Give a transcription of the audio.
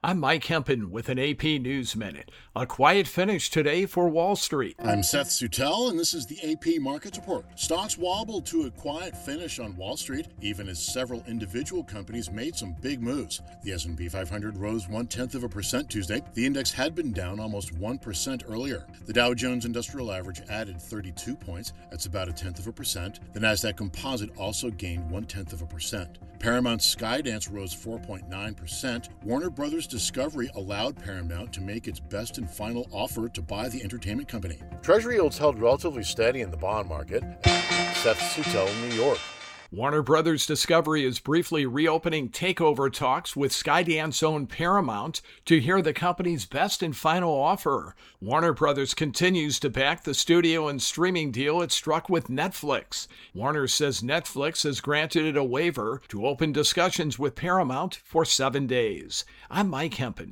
I'm Mike Hempen with an AP News Minute. A quiet finish today for Wall Street. I'm Seth Sutel, and this is the AP Markets Report. Stocks wobbled to a quiet finish on Wall Street, even as several individual companies made some big moves. The S&P 500 rose 0.1% Tuesday. The index had been down almost 1% earlier. The Dow Jones Industrial Average added 32 points. That's about 0.1%. The Nasdaq Composite also gained 0.1%. Paramount's Skydance rose 4.9%. Warner Brothers Discovery allowed Paramount to make its best and final offer to buy the entertainment company. Treasury yields held relatively steady in the bond market. Seth Sutel, New York. Warner Brothers Discovery is briefly reopening takeover talks with Skydance-owned Paramount to hear the company's best and final offer. Warner Brothers continues to back the studio and streaming deal it struck with Netflix. Warner says Netflix has granted it a waiver to open discussions with Paramount for 7 days. I'm Mike Hempen.